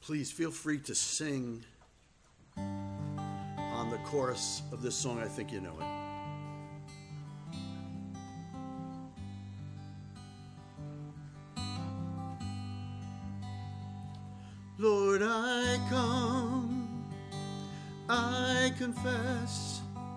Please feel free to sing on the chorus of this song. I think you know it. Lord, I come, I confess,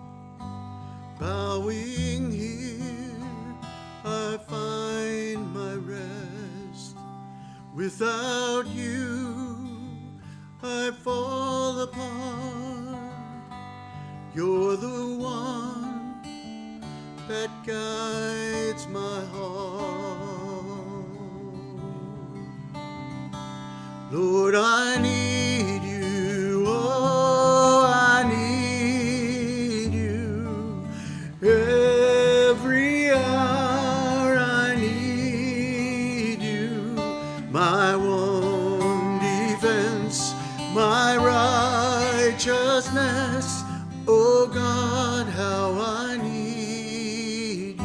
bowing here, I find my rest. Without you, I fall apart. You're the one that guides my heart. Lord, I need you, oh, I need you. Every hour I need you, my one defense, my righteousness. Oh God, how I need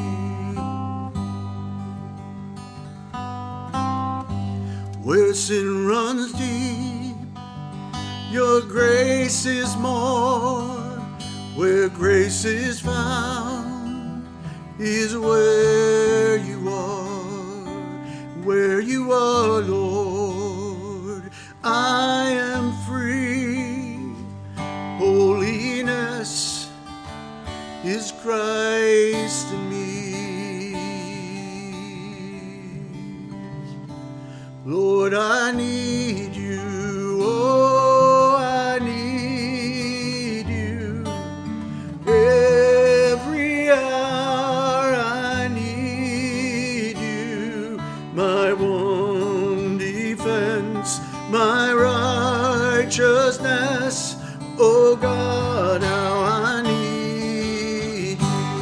you. Where sin runs deep, your grace is more. Where grace is found is where you are, Lord. I am free. Holiness is Christ in me. Lord, I need you, oh, I need you. Every hour I need you, my one defense, my righteousness. Oh God, how I need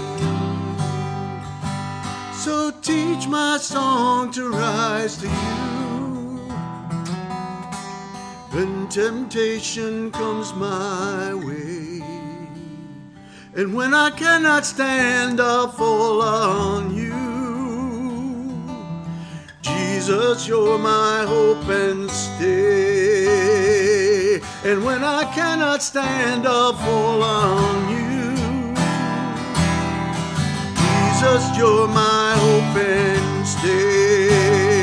you. So teach my song to rise to you. When temptation comes my way, and when I cannot stand, I'll fall on you. Jesus, you're my hope and stay. And when I cannot stand, I'll fall on you. Jesus, you're my hope and stay.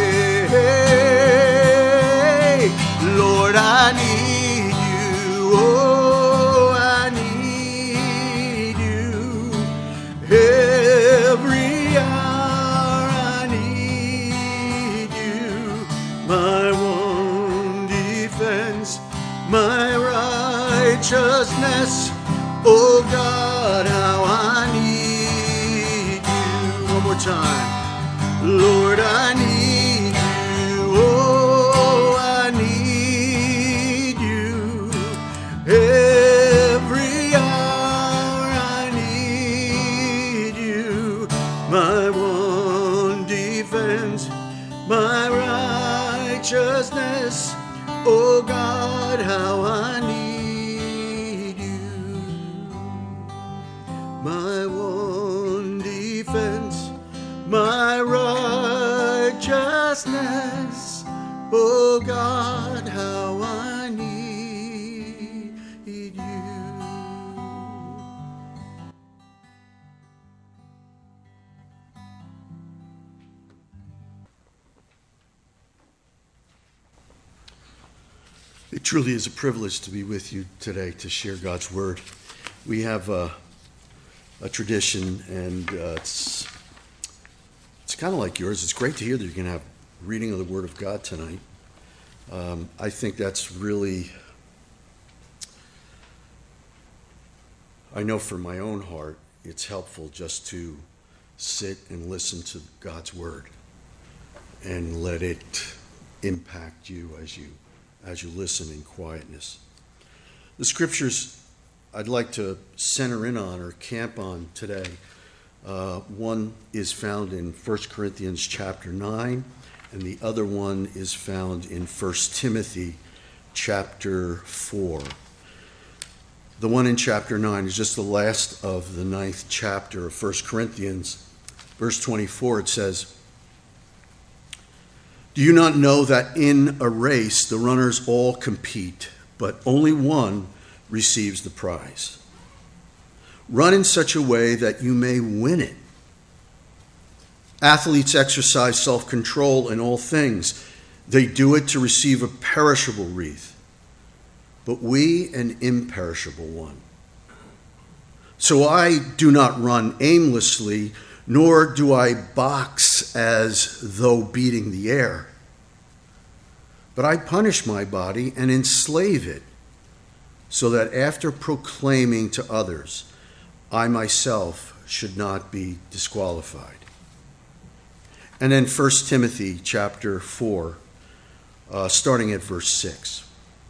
Lord, I need you. Oh, I need you. Every hour I need you. My one defense, my righteousness. Oh God, how I need you. One more time. Lord, I need you. Oh, I need you. Every hour I need you. My one defense, my righteousness. Oh God, how I need you. My one defense, my righteousness. Oh God, how I need you. It truly is a privilege to be with you today to share God's Word. We have a tradition, and it's kind of like yours. It's great to hear that you're going to have reading of the Word of God tonight. I think that's really, I know for my own heart, it's helpful just to sit and listen to God's Word and let it impact you as you listen in quietness. The scriptures I'd like to center in on or camp on today, one is found in 1 Corinthians chapter 9, and the other one is found in 1 Timothy chapter 4. The one in chapter 9 is just the last of the 9th chapter of 1 Corinthians. Verse 24, it says, Do you not know that in a race the runners all compete, but only one receives the prize? Run in such a way that you may win it. Athletes exercise self-control in all things. They do it to receive a perishable wreath, but we an imperishable one. So I do not run aimlessly, nor do I box as though beating the air. But I punish my body and enslave it, so that after proclaiming to others, I myself should not be disqualified. And then 1 Timothy chapter 4, starting at verse 6.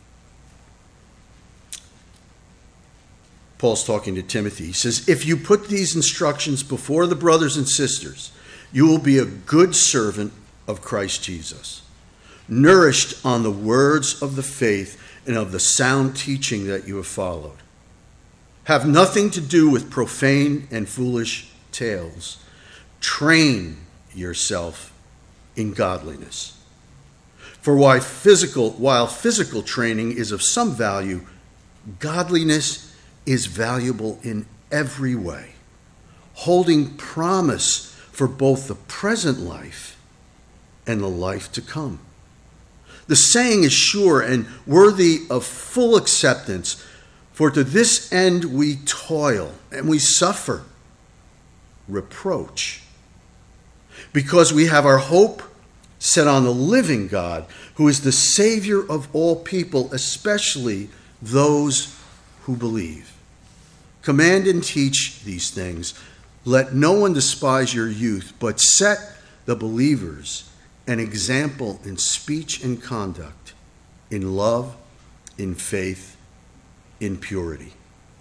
Paul's talking to Timothy. He says, if you put these instructions before the brothers and sisters, you will be a good servant of Christ Jesus, nourished on the words of the faith and of the sound teaching that you have followed. Have nothing to do with profane and foolish tales. Train yourself in godliness. For while physical training is of some value, godliness is valuable in every way, holding promise for both the present life and the life to come. The saying is sure and worthy of full acceptance, for to this end we toil and we suffer reproach, because we have our hope set on the living God, who is the Savior of all people, especially those who believe. Command and teach these things. Let no one despise your youth, but set the believers an example in speech and conduct, in love, in faith, in purity.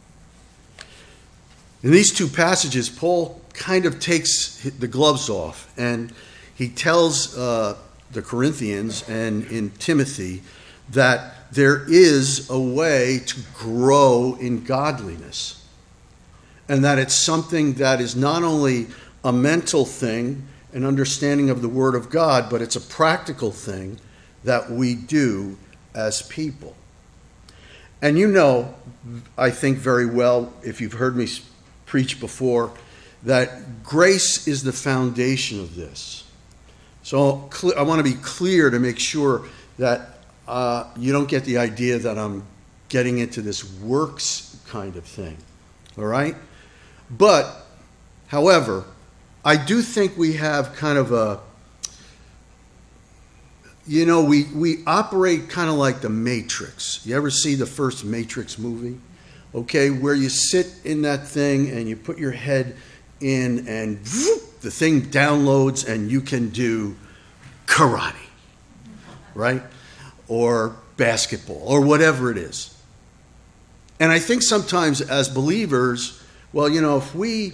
In these two passages, Paul kind of takes the gloves off, and he tells the Corinthians and in Timothy that there is a way to grow in godliness, and that it's something that is not only a mental thing, an understanding of the Word of God, but it's a practical thing that we do as people. And you know, I think very well, if you've heard me preach before, that grace is the foundation of this. So I want to be clear to make sure that you don't get the idea that I'm getting into this works kind of thing. All right? But, however, I do think we have kind of a, we operate kind of like the Matrix. You ever see the first Matrix movie? Okay, where you sit in that thing and you put your head in and the thing downloads and you can do karate, right? Or basketball or whatever it is. And I think sometimes as believers, well, if we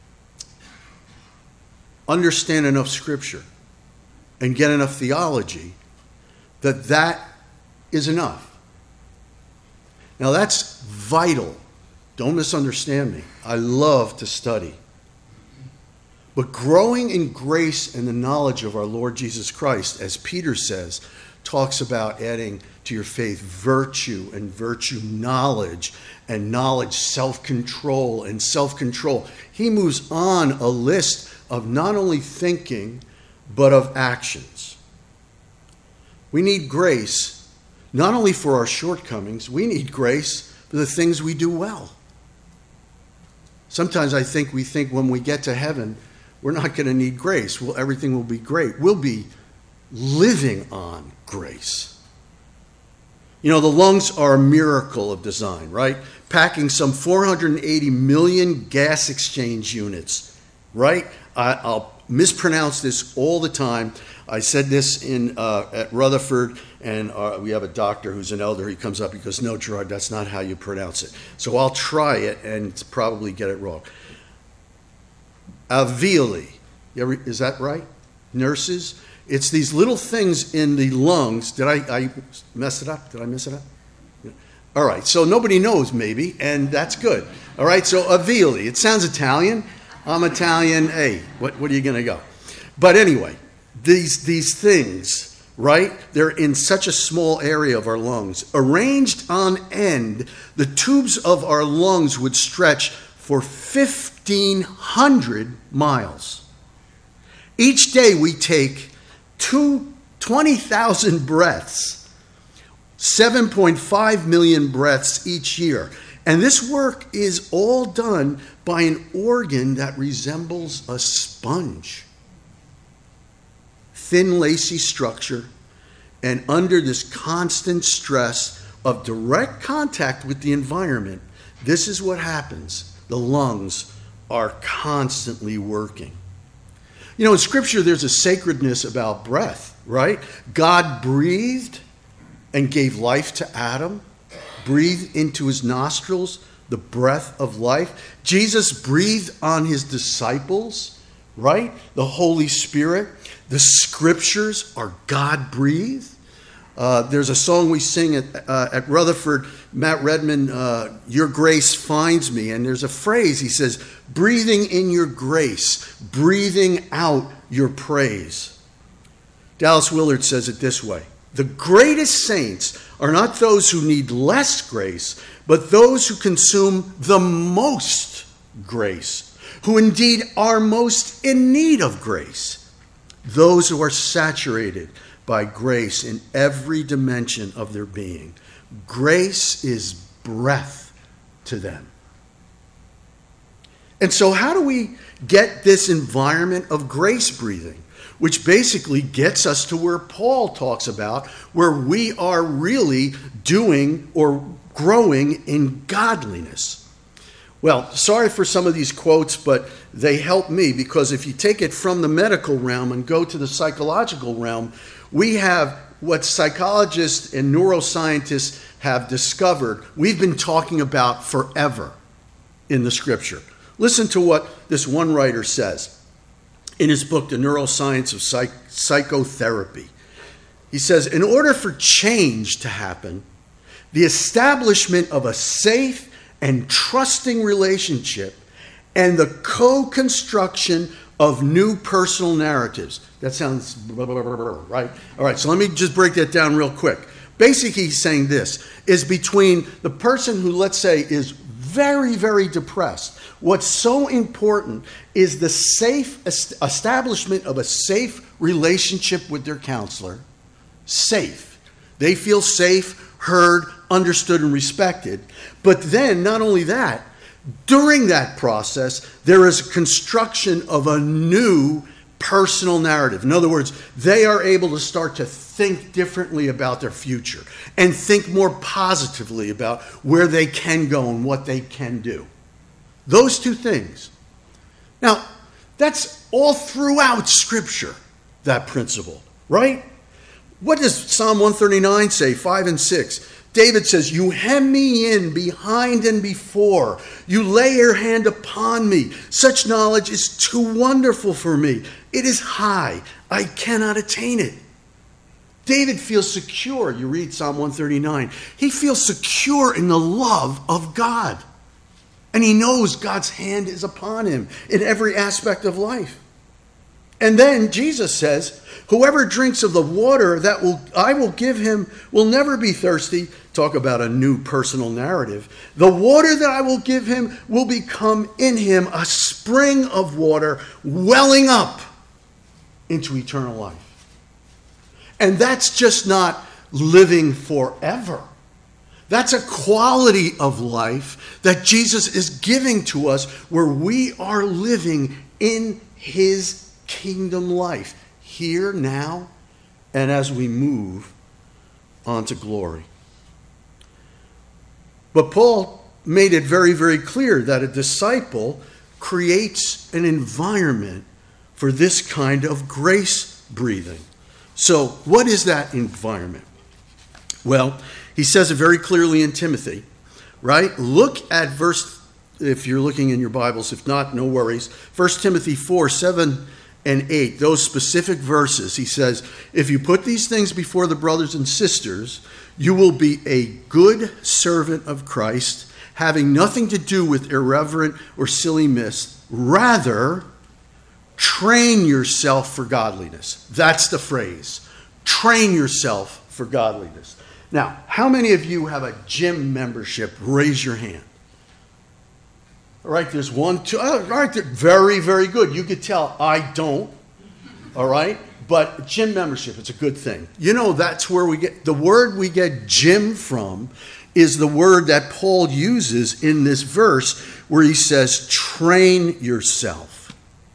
understand enough Scripture and get enough theology, that is enough. Now that's vital. Don't misunderstand me. I love to study. But growing in grace and the knowledge of our Lord Jesus Christ, as Peter says, talks about adding to your faith virtue, and virtue knowledge, and knowledge self-control, and self-control. He moves on a list of not only thinking, but of actions. We need grace, not only for our shortcomings, we need grace for the things we do well. Sometimes we think when we get to heaven, we're not going to need grace. Well, everything will be great. We'll be living on grace. The lungs are a miracle of design, right? Packing some 480 million gas exchange units, right? I'll mispronounce this all the time. I said this at Rutherford, and we have a doctor who's an elder. He comes up, he goes, "No, Gerard, that's not how you pronounce it." So I'll try it and probably get it wrong. Alveoli. Is that right? Nurses? It's these little things in the lungs. Did I mess it up? Did I mess it up? Yeah. All right, so nobody knows maybe, and that's good. All right, so alveoli. It sounds Italian. I'm Italian. Hey, what are you going to go? But anyway, these things, right? They're in such a small area of our lungs. Arranged on end, the tubes of our lungs would stretch for 1,500 miles. Each day we take 20,000 breaths, 7.5 million breaths each year. And this work is all done by an organ that resembles a sponge. Thin, lacy structure, and under this constant stress of direct contact with the environment, this is what happens. The lungs are constantly working. You know, in Scripture, there's a sacredness about breath, right? God breathed and gave life to Adam, breathed into his nostrils the breath of life. Jesus breathed on his disciples, right? The Holy Spirit. The Scriptures are God-breathed. There's a song we sing at Rutherford, Matt Redman, Your Grace Finds Me. And there's a phrase, he says, breathing in your grace, breathing out your praise. Dallas Willard says it this way: the greatest saints are not those who need less grace, but those who consume the most grace, who indeed are most in need of grace. Those who are saturated by grace in every dimension of their being. Grace is breath to them. And so how do we get this environment of grace breathing, which basically gets us to where Paul talks about, where we are really doing or growing in godliness? Well, sorry for some of these quotes, but they help me, because if you take it from the medical realm and go to the psychological realm, we have what psychologists and neuroscientists have discovered we've been talking about forever in the Scripture. Listen to what this one writer says in his book, The Neuroscience of Psychotherapy. He says, in order for change to happen, the establishment of a safe and trusting relationship and the co-construction of new personal narratives. That sounds blah, blah, blah, blah, right? All right, so let me just break that down real quick. Basically, he's saying this is between the person who, let's say, is very, very depressed. What's so important is the safe establishment of a safe relationship with their counselor. Safe. They feel safe, heard, understood, and respected. But then, not only that, during that process, there is a construction of a new personal narrative. In other words, they are able to start to think differently about their future and think more positively about where they can go and what they can do. Those two things. Now, that's all throughout Scripture, that principle, right? What does Psalm 139 say, 5 and 6? David says, you hem me in behind and before. You lay your hand upon me. Such knowledge is too wonderful for me. It is high. I cannot attain it. David feels secure. You read Psalm 139. He feels secure in the love of God. And he knows God's hand is upon him in every aspect of life. And then Jesus says, whoever drinks of the water that I will give him will never be thirsty. Talk about a new personal narrative. The water that I will give him will become in him a spring of water welling up into eternal life. And that's just not living forever. That's a quality of life that Jesus is giving to us, where we are living in his kingdom life, here, now, and as we move on to glory. But Paul made it very, very clear that a disciple creates an environment for this kind of grace breathing. So what is that environment? Well, he says it very clearly in Timothy, right? Look at verse, if you're looking in your Bibles. If not, no worries. 1 Timothy 4, 7 and 8, those specific verses. He says, if you put these things before the brothers and sisters, you will be a good servant of Christ, having nothing to do with irreverent or silly myths. Rather, train yourself for godliness. That's the phrase. Train yourself for godliness. Now, how many of you have a gym membership? Raise your hand. All right, there's one, two. All right, very, very good. You could tell I don't. All right, but gym membership, it's a good thing. You know, that's where we get, the word we get gym from is the word that Paul uses in this verse where he says, train yourself.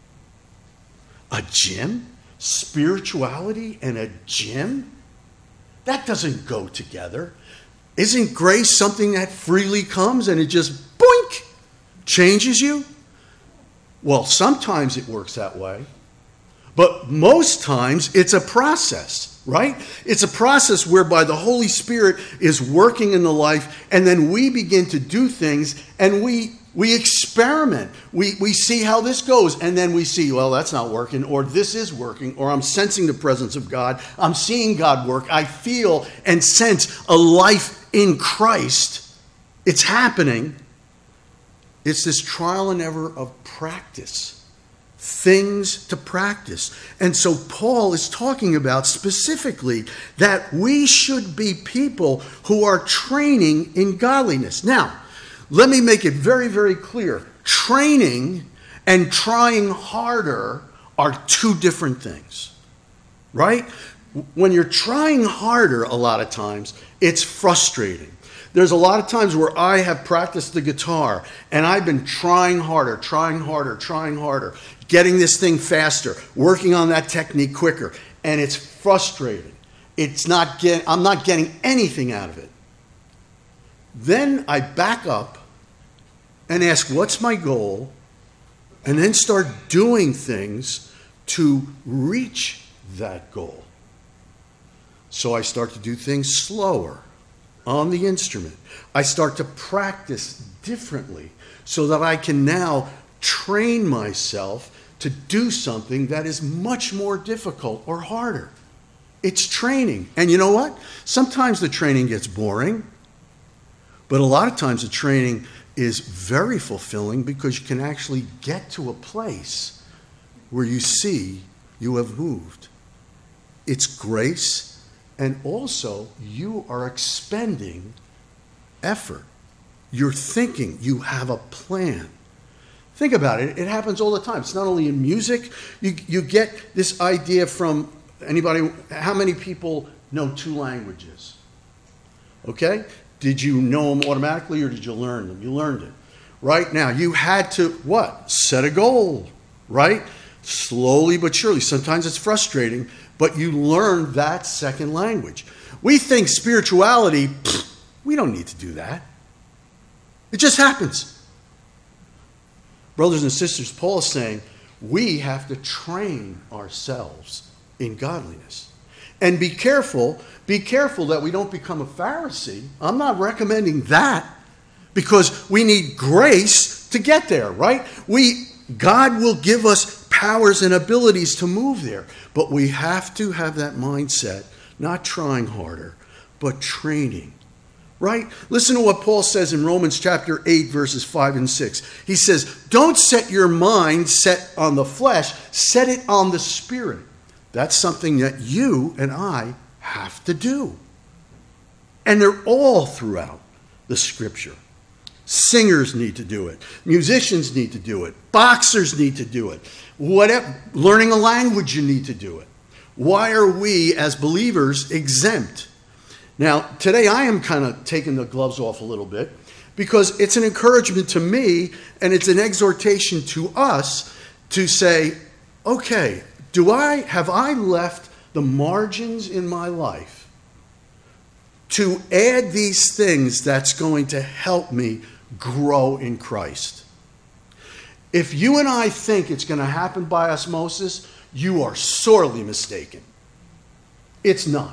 A gym? Spirituality and a gym? That doesn't go together. Isn't grace something that freely comes and it just boink, changes you? Well, sometimes it works that way. But most times it's a process, right? It's a process whereby the Holy Spirit is working in the life, and then we begin to do things, and we experiment. We see how this goes, and then we see, well, that's not working, or this is working, or I'm sensing the presence of God. I'm seeing God work. I feel and sense a life in Christ. It's happening. It's this trial and error of practice. Things to practice. And so Paul is talking about specifically that we should be people who are training in godliness. Now, let me make it very, very clear. Training and trying harder are two different things, right? When you're trying harder, a lot of times, it's frustrating. There's a lot of times where I have practiced the guitar and I've been trying harder, getting this thing faster, working on that technique quicker, and it's frustrating. I'm not getting anything out of it. Then I back up and ask, what's my goal? And then start doing things to reach that goal. So I start to do things slower on the instrument. I start to practice differently so that I can now train myself to do something that is much more difficult or harder. It's training. And you know what? Sometimes the training gets boring, but a lot of times the training is very fulfilling because you can actually get to a place where you see you have moved. It's grace. And also, you are expending effort. You're thinking. You have a plan. Think about it. It happens all the time. It's not only in music. You get this idea from anybody. How many people know 2 languages? Okay? Did you know them automatically or did you learn them? You learned it. Right now, you had to, what? Set a goal, right? Slowly but surely. Sometimes it's frustrating, but you learn that second language. We think spirituality, we don't need to do that. It just happens. Brothers and sisters, Paul is saying we have to train ourselves in godliness. And be careful that we don't become a Pharisee. I'm not recommending that because we need grace to get there, right? God will give us powers and abilities to move there. But we have to have that mindset, not trying harder, but training. Right? Listen to what Paul says in Romans chapter 8, verses 5 and 6. He says, don't set your mind set on the flesh, set it on the Spirit. That's something that you and I have to do. And they're all throughout the Scripture. Singers need to do it. Musicians need to do it. Boxers need to do it. Whatever, learning a language, you need to do it. Why are we as believers exempt? Now, today I am kind of taking the gloves off a little bit because it's an encouragement to me and it's an exhortation to us to say, okay, have I left the margins in my life to add these things that's going to help me grow in Christ? If you and I think it's going to happen by osmosis, you are sorely mistaken. It's not.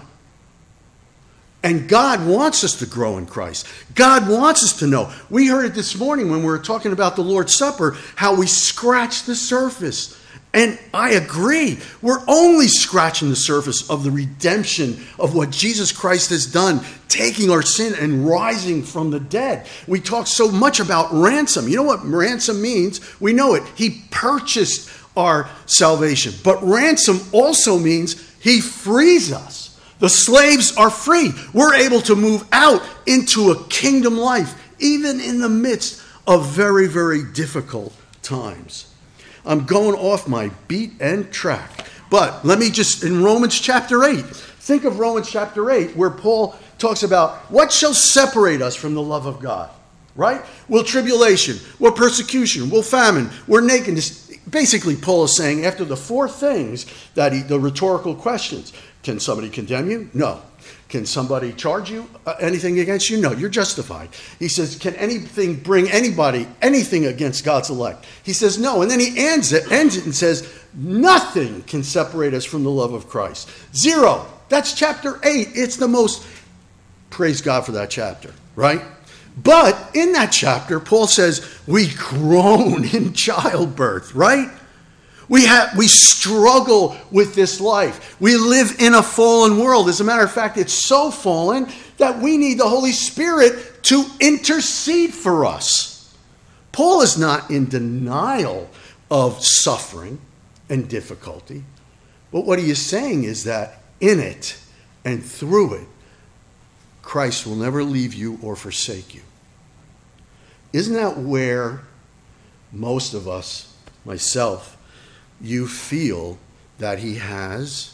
And God wants us to grow in Christ. God wants us to know. We heard it this morning when we were talking about the Lord's Supper, how we scratched the surface. And I agree. We're only scratching the surface of the redemption of what Jesus Christ has done, taking our sin and rising from the dead. We talk so much about ransom. You know what ransom means? We know it. He purchased our salvation. But ransom also means he frees us The slaves are free. We're able to move out into a kingdom life, even in the midst of very, very difficult times. I'm going off my beat and track. But let me just, in Romans chapter 8, think of Romans chapter 8, where Paul talks about what shall separate us from the love of God, right? Will tribulation, will persecution, will famine, will nakedness. Basically, Paul is saying after the four things the rhetorical questions, can somebody condemn you? No. Can somebody charge you anything against you? No, you're justified. He says, can anything bring anything against God's elect? He says, no. And then he ends it and says, nothing can separate us from the love of Christ. Zero. That's chapter 8. It's the most, praise God for that chapter, right? But in that chapter, Paul says, we groan in childbirth, right? We struggle with this life. We live in a fallen world. As a matter of fact, it's so fallen that we need the Holy Spirit to intercede for us. Paul is not in denial of suffering and difficulty, but what he is saying is that in it and through it, Christ will never leave you or forsake you. Isn't that where most of us, myself, you feel that he has?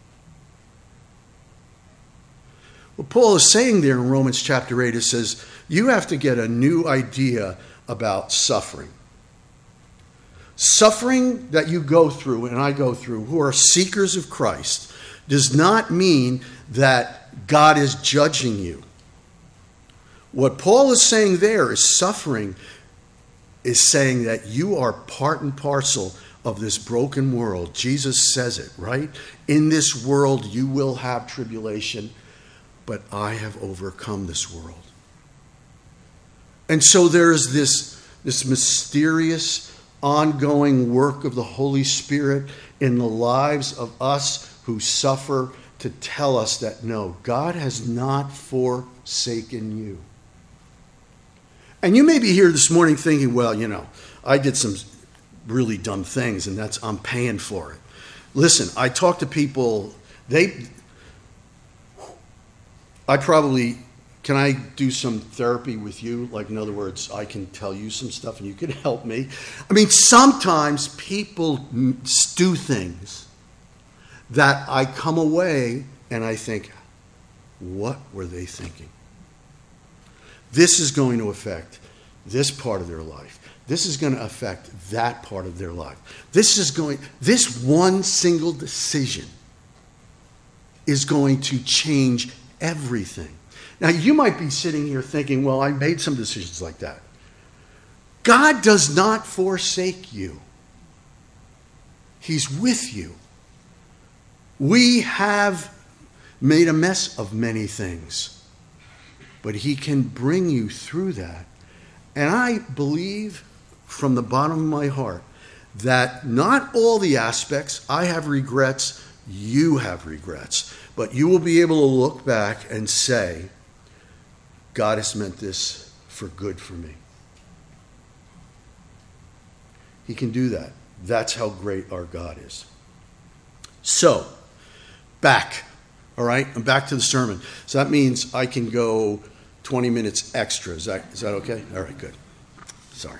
What Paul is saying there in Romans chapter 8, it says, you have to get a new idea about suffering. Suffering that you go through and I go through, who are seekers of Christ, does not mean that God is judging you. What Paul is saying there is suffering is saying that you are part and parcel of this broken world. Jesus says it, right? In this world you will have tribulation, but I have overcome this world. And so there is this mysterious, ongoing work of the Holy Spirit in the lives of us who suffer to tell us that no, God has not forsaken you. And you may be here this morning thinking, well, I did some really dumb things and I'm paying for it. Listen, I talk to people, can I do some therapy with you? Like, in other words, I can tell you some stuff and you can help me. I mean, sometimes people do things that I come away and I think, what were they thinking? This is going to affect this part of their life. This is going to affect that part of their life. This one single decision is going to change everything. Now, you might be sitting here thinking, well, I made some decisions like that. God does not forsake you. He's with you. We have made a mess of many things, but he can bring you through that. And I believe from the bottom of my heart that not all the aspects, I have regrets, you have regrets, but you will be able to look back and say, God has meant this for good for me. He can do that. That's how great our God is. So, back. All right? I'm back to the sermon. So that means I can go 20 minutes extra. Is that okay? All right, good. Sorry.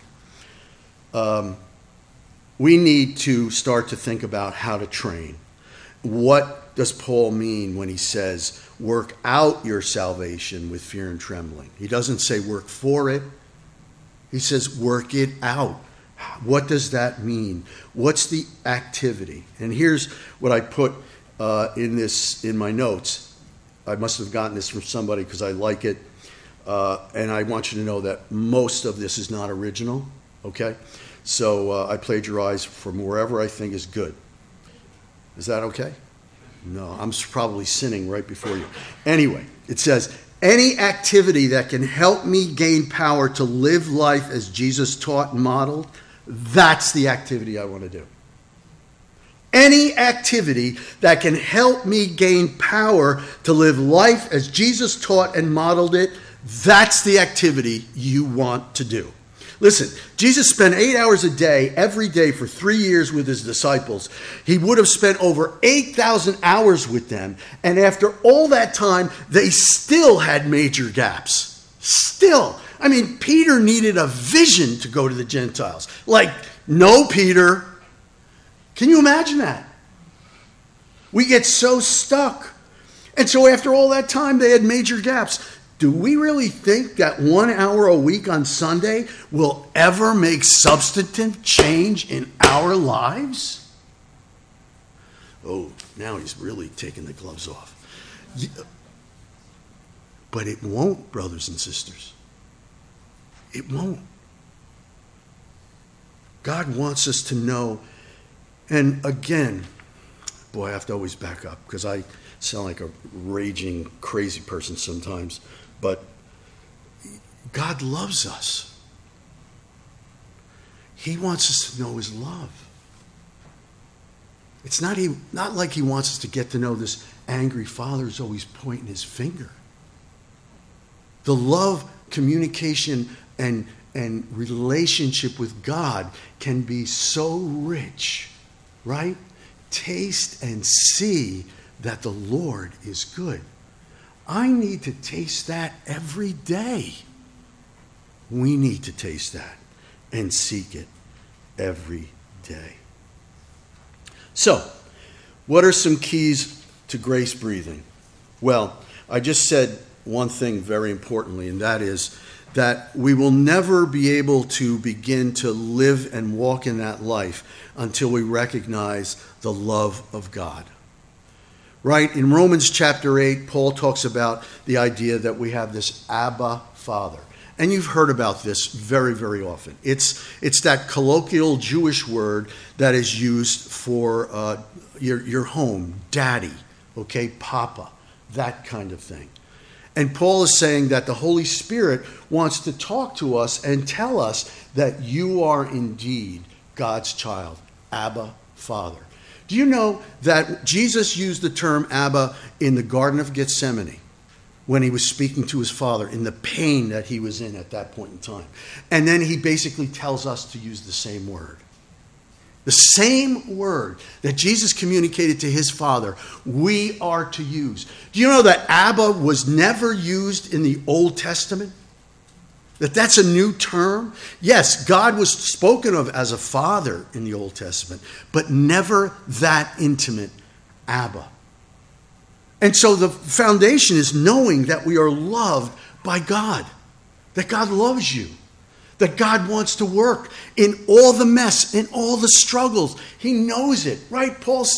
We need to start to think about how to train. What does Paul mean when he says, work out your salvation with fear and trembling? He doesn't say work for it. He says work it out. What does that mean? What's the activity? And here's what I put in my notes. I must have gotten this from somebody because I like it. And I want you to know that most of this is not original. Okay? So I plagiarize from wherever I think is good. Is that okay? No, I'm probably sinning right before you. Anyway, it says, any activity that can help me gain power to live life as Jesus taught and modeled, that's the activity I want to do. Any activity that can help me gain power to live life as Jesus taught and modeled it, that's the activity you want to do. Listen, Jesus spent 8 hours a day, every day for 3 years with his disciples. He would have spent over 8,000 hours with them. And after all that time, they still had major gaps. Still. I mean, Peter needed a vision to go to the Gentiles. Like, no, Peter. Can you imagine that? We get so stuck. And so after all that time, they had major gaps. Do we really think that 1 hour a week on Sunday will ever make substantive change in our lives? Oh, now he's really taking the gloves off. But it won't, brothers and sisters. It won't. God wants us to know. And again, boy, I have to always back up because I sound like a raging, crazy person sometimes. But God loves us. He wants us to know his love. It's not like he wants us to get to know this angry father who's always pointing his finger. The love, communication, and relationship with God can be so rich, right? Taste and see that the Lord is good. I need to taste that every day. We need to taste that and seek it every day. So, what are some keys to grace breathing? Well, I just said one thing very importantly, and that is that we will never be able to begin to live and walk in that life until we recognize the love of God. Right? In Romans chapter 8, Paul talks about the idea that we have this Abba Father. And you've heard about this very, very often. It's that colloquial Jewish word that is used for your home, daddy, okay, papa, that kind of thing. And Paul is saying that the Holy Spirit wants to talk to us and tell us that you are indeed God's child, Abba Father. Do you know that Jesus used the term Abba in the Garden of Gethsemane when he was speaking to his Father in the pain that he was in at that point in time? And then he basically tells us to use the same word. The same word that Jesus communicated to his Father, we are to use. Do you know that Abba was never used in the Old Testament? That's a new term? Yes, God was spoken of as a father in the Old Testament, but never that intimate, Abba. And so the foundation is knowing that we are loved by God, that God loves you, that God wants to work in all the mess, in all the struggles. He knows it, right?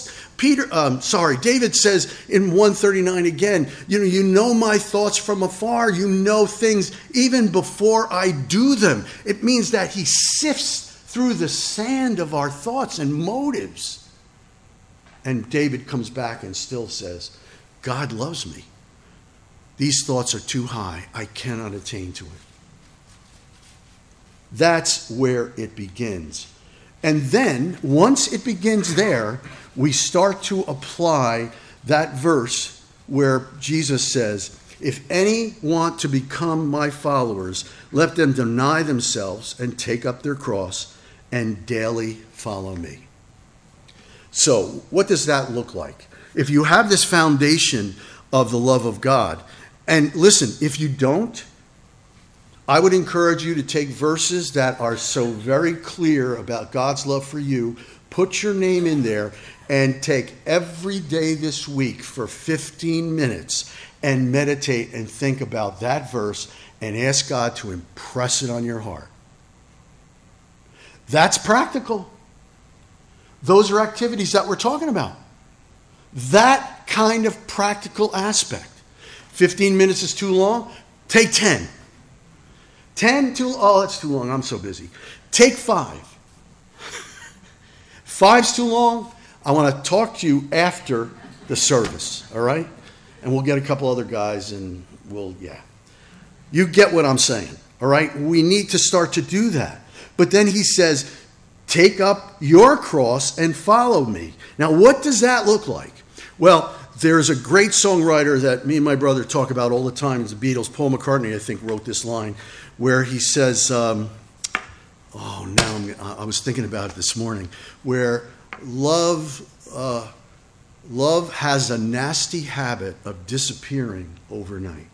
David says in 139 again, you know my thoughts from afar. You know things even before I do them. It means that he sifts through the sand of our thoughts and motives. And David comes back and still says, God loves me. These thoughts are too high. I cannot attain to it. That's where it begins. And then, once it begins there, we start to apply that verse where Jesus says, if any want to become my followers, let them deny themselves and take up their cross and daily follow me. So, what does that look like? If you have this foundation of the love of God, and listen, if you don't, I would encourage you to take verses that are so very clear about God's love for you, put your name in there, and take every day this week for 15 minutes and meditate and think about that verse and ask God to impress it on your heart. That's practical. Those are activities that we're talking about. That kind of practical aspect. 15 minutes is too long? Take 10. 10 that's too long. I'm so busy. Take 5. 5's too long. I want to talk to you after the service, all right? And we'll get a couple other guys and you get what I'm saying, all right? We need to start to do that. But then he says, take up your cross and follow me. Now, what does that look like? Well, there's a great songwriter that me and my brother talk about all the time. It's the Beatles. Paul McCartney, I think, wrote this line where he says, Oh, now I was thinking about it this morning, where love has a nasty habit of disappearing overnight.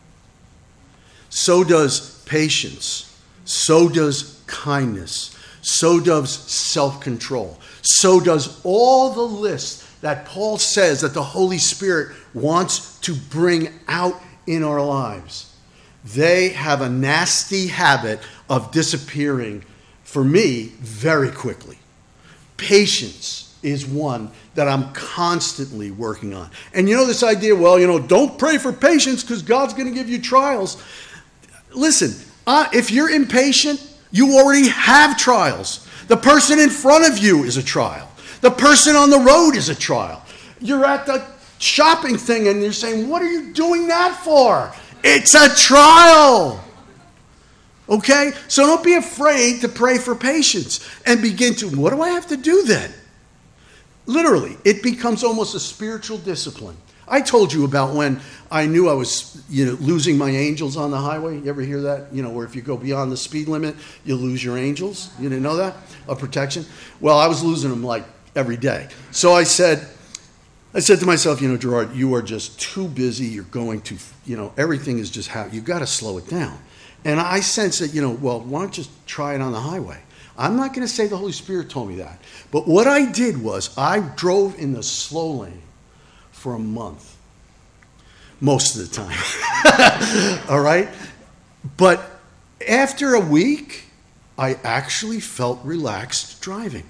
So does patience. So does kindness. So does self-control. So does all the list that Paul says that the Holy Spirit wants to bring out in our lives. They have a nasty habit of disappearing, for me, very quickly. Patience is one that I'm constantly working on. And you know this idea, don't pray for patience because God's going to give you trials. Listen, if you're impatient, you already have trials. The person in front of you is a trial. The person on the road is a trial. You're at the shopping thing and you're saying, what are you doing that for? It's a trial. Okay? So don't be afraid to pray for patience and begin to, what do I have to do then? Literally, it becomes almost a spiritual discipline. I told you about when I knew I was, losing my angels on the highway. You ever hear that? Where if you go beyond the speed limit, you lose your angels. You didn't know that? Of protection? Well, I was losing them like every day. So I said to myself, Gerard, you are just too busy. You're going to, everything is just how, you've got to slow it down. And I sensed that, why don't you just try it on the highway? I'm not going to say the Holy Spirit told me that. But what I did was I drove in the slow lane for a month. Most of the time. All right? But after a week, I actually felt relaxed driving.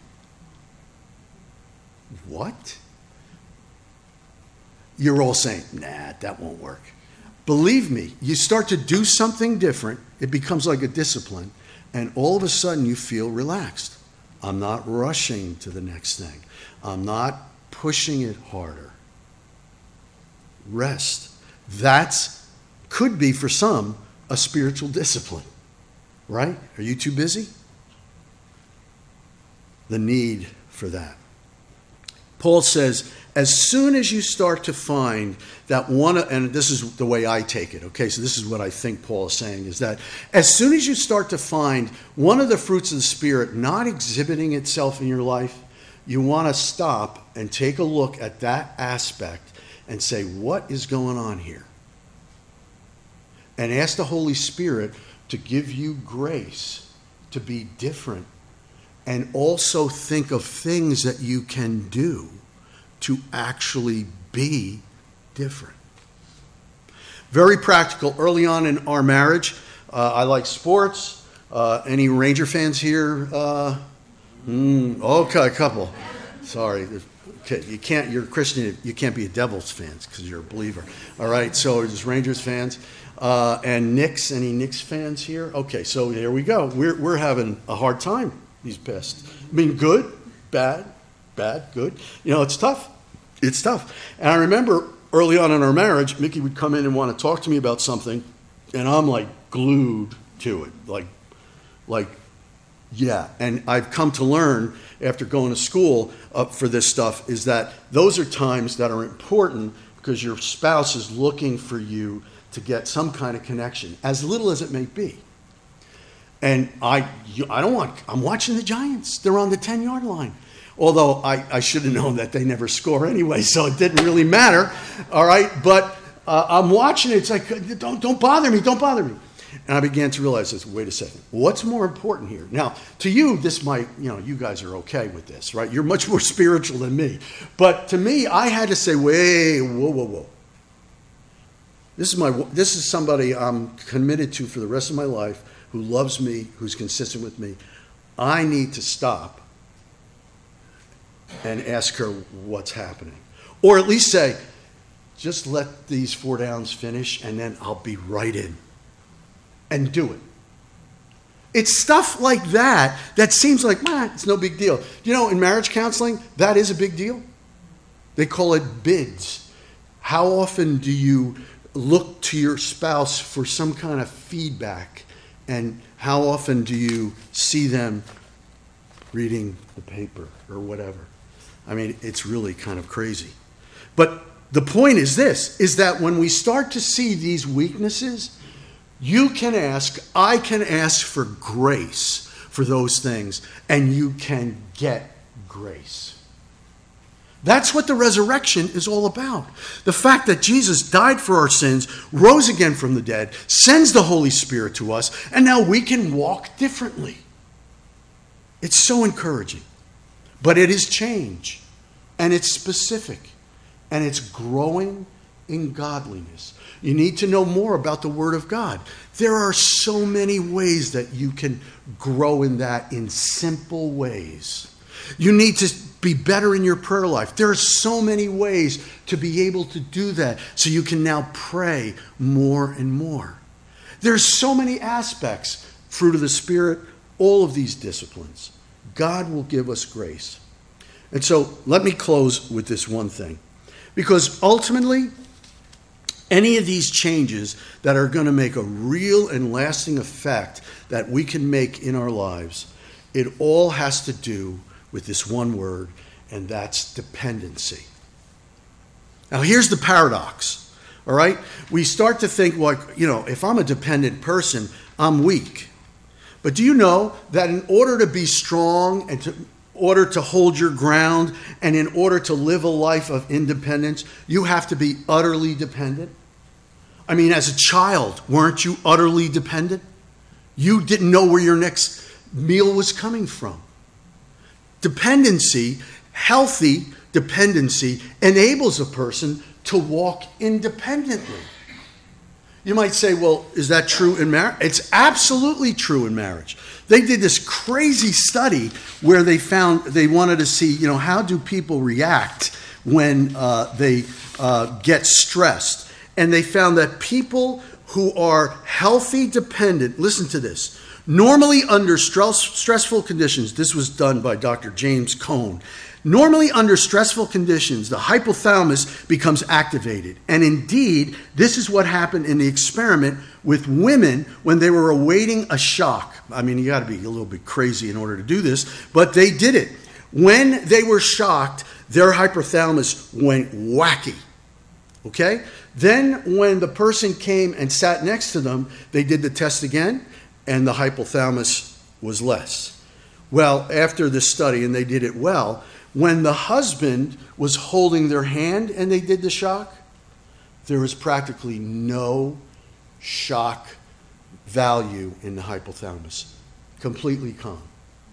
What? You're all saying, nah, that won't work. Believe me, you start to do something different, it becomes like a discipline, and all of a sudden you feel relaxed. I'm not rushing to the next thing. I'm not pushing it harder. Rest. That's could be for some a spiritual discipline, right? Are you too busy? The need for that. Paul says, as soon as you start to find that one, and this is the way I take it, okay, so this is what I think Paul is saying, is that as soon as you start to find one of the fruits of the Spirit not exhibiting itself in your life, you want to stop and take a look at that aspect and say, what is going on here? And ask the Holy Spirit to give you grace to be different, and also think of things that you can do to actually be different. Very practical. Early on in our marriage, I like sports. Any Ranger fans here? Okay, a couple. Sorry. Okay, you're a Christian, you can't be a Devils fan because you're a believer. All right, so there's Rangers fans. And Knicks, any Knicks fans here? Okay, so here we go. We're having a hard time these past. Good, bad, good. It's tough. It's tough. And I remember early on in our marriage, Mickey would come in and want to talk to me about something, and I'm like glued to it. Like, yeah. And I've come to learn after going to school for this stuff is that those are times that are important because your spouse is looking for you to get some kind of connection, as little as it may be. And I'm watching the Giants. They're on the 10-yard line. Although I should have known that they never score anyway, so it didn't really matter. All right, but I'm watching it. It's like, don't bother me. And I began to realize this, wait a second, what's more important here? Now, to you, this might, you guys are okay with this, right? You're much more spiritual than me. But to me, I had to say, whoa. This is somebody I'm committed to for the rest of my life, who loves me, who's consistent with me. I need to stop and ask her what's happening. Or at least say, just let these 4 downs finish and then I'll be right in. And do it. It's stuff like that that seems like, it's no big deal. In marriage counseling, that is a big deal. They call it bids. How often do you look to your spouse for some kind of feedback? And how often do you see them reading the paper or whatever? I mean, it's really kind of crazy. But the point is this, is that when we start to see these weaknesses, you can ask, I can ask for grace for those things, and you can get grace. That's what the resurrection is all about. The fact that Jesus died for our sins, rose again from the dead, sends the Holy Spirit to us, and now we can walk differently. It's so encouraging. But it is change, and it's specific, and it's growing in godliness. You need to know more about the Word of God. There are so many ways that you can grow in that, in simple ways. You need to be better in your prayer life. There are so many ways to be able to do that, so you can now pray more and more. There's so many aspects, fruit of the Spirit, all of these disciplines. God will give us grace. And so let me close with this one thing. Because ultimately, any of these changes that are going to make a real and lasting effect that we can make in our lives, it all has to do with this one word, and that's dependency. Now, here's the paradox, all right? We start to think, like, if I'm a dependent person, I'm weak. But do you know that in order to be strong and in order to hold your ground and in order to live a life of independence, you have to be utterly dependent? I mean, as a child, weren't you utterly dependent? You didn't know where your next meal was coming from. Dependency, healthy dependency, enables a person to walk independently. You might say, well, is that true in marriage? It's absolutely true in marriage. They did this crazy study where they wanted to see, how do people react when they get stressed. And they found that people who are healthy dependent, listen to this, normally under stressful conditions, this was done by Dr. James Cone. Normally under stressful conditions, the hypothalamus becomes activated. And indeed, this is what happened in the experiment with women when they were awaiting a shock. I mean, you got to be a little bit crazy in order to do this, but they did it. When they were shocked, their hypothalamus went wacky. Okay? Then when the person came and sat next to them, they did the test again, and the hypothalamus was less. Well, after this study, and they did it well, when the husband was holding their hand and they did the shock, there was practically no shock value in the hypothalamus. Completely calm.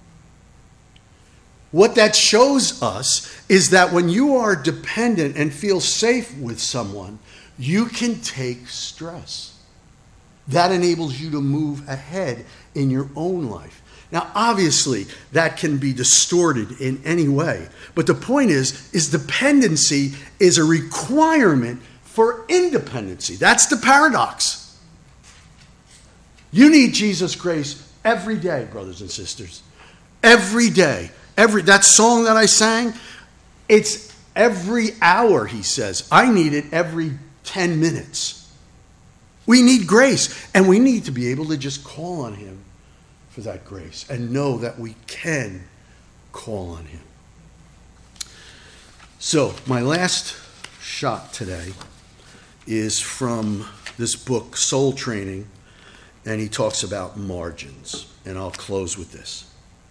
What that shows us is that when you are dependent and feel safe with someone, you can take stress. That enables you to move ahead in your own life. Now, obviously, that can be distorted in any way. But the point is dependency is a requirement for independency. That's the paradox. You need Jesus' grace every day, brothers and sisters. Every day. That song that I sang, it's every hour, he says. I need it every 10 minutes. We need grace, and we need to be able to just call on him for that grace and know that we can call on him. So, my last shot today is from this book, Soul Training, and he talks about margins. And I'll close with this.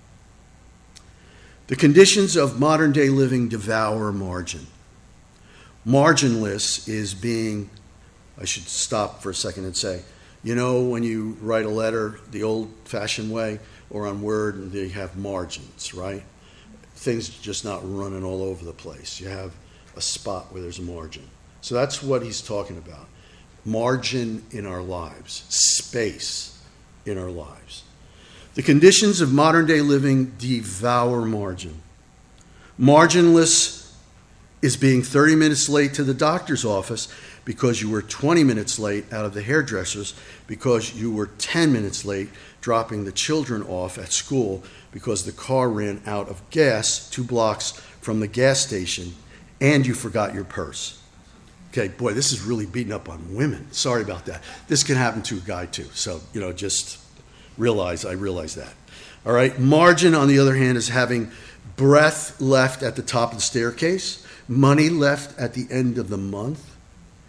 The conditions of modern day living devour margin. Marginless is being, I should stop for a second and say, when you write a letter the old-fashioned way or on Word, they have margins, right? Things just not running all over the place. You have a spot where there's a margin. So that's what he's talking about. Margin in our lives. Space in our lives. The conditions of modern-day living devour margin. Marginless is being 30 minutes late to the doctor's office because you were 20 minutes late out of the hairdresser's, because you were 10 minutes late dropping the children off at school because the car ran out of gas 2 blocks from the gas station, and you forgot your purse. Okay, boy, this is really beating up on women. Sorry about that. This can happen to a guy too. So, just I realize that. All right. Margin, on the other hand, is having breath left at the top of the staircase, money left at the end of the month,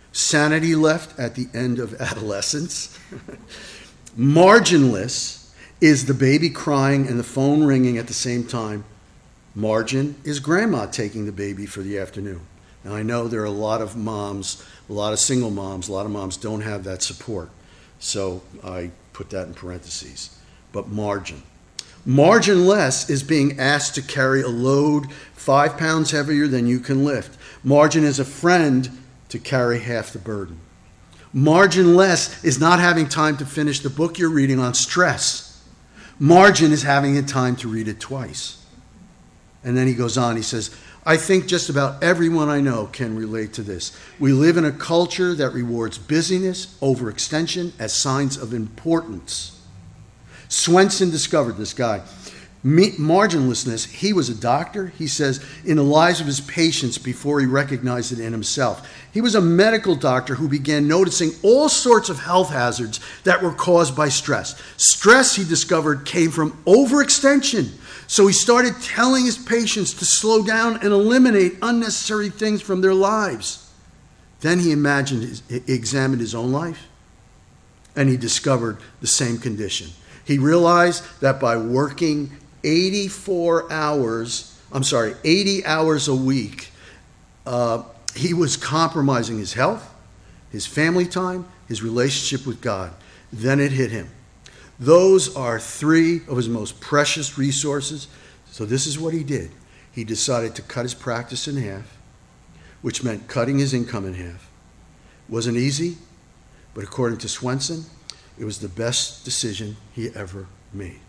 sanity left at the end of adolescence. Marginless is the baby crying and the phone ringing at the same time. Margin is grandma taking the baby for the afternoon. Now, I know there are a lot of moms, a lot of single moms, a lot of moms don't have that support. So I put that in parentheses. But margin. Margin less is being asked to carry a load 5 pounds heavier than you can lift. Margin is a friend to carry half the burden. Margin less is not having time to finish the book you're reading on stress. Margin is having the time to read it twice. And then he goes on, he says, I think just about everyone I know can relate to this. We live in a culture that rewards busyness, overextension as signs of importance. Swenson discovered this guy. Marginlessness, he was a doctor, he says, in the lives of his patients before he recognized it in himself. He was a medical doctor who began noticing all sorts of health hazards that were caused by stress. Stress, he discovered, came from overextension. So he started telling his patients to slow down and eliminate unnecessary things from their lives. Then he examined his own life, and he discovered the same condition. He realized that by working 80 hours a week, he was compromising his health, his family time, his relationship with God. Then it hit him. Those are 3 of his most precious resources. So this is what he did. He decided to cut his practice in half, which meant cutting his income in half. It wasn't easy, but according to Swenson, it was the best decision he ever made.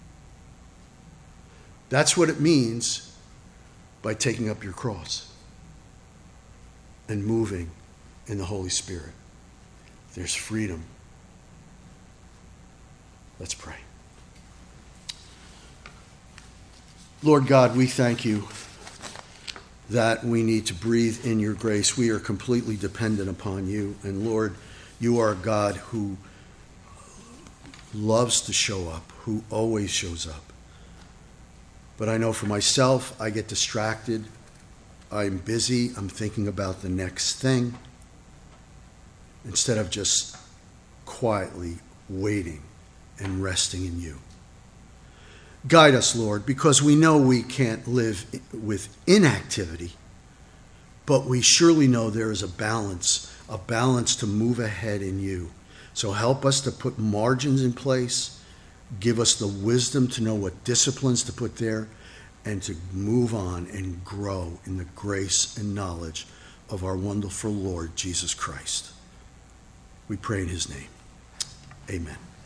That's what it means by taking up your cross and moving in the Holy Spirit. There's freedom. Let's pray. Lord God, we thank you that we need to breathe in your grace. We are completely dependent upon you. And Lord, you are a God who loves to show up, who always shows up. But I know for myself, I get distracted. I'm busy. I'm thinking about the next thing instead of just quietly waiting and resting in you. Guide us, Lord, because we know we can't live with inactivity, but we surely know there is a balance to move ahead in you. So help us to put margins in place, give us the wisdom to know what disciplines to put there, and to move on and grow in the grace and knowledge of our wonderful Lord Jesus Christ. We pray in his name. Amen.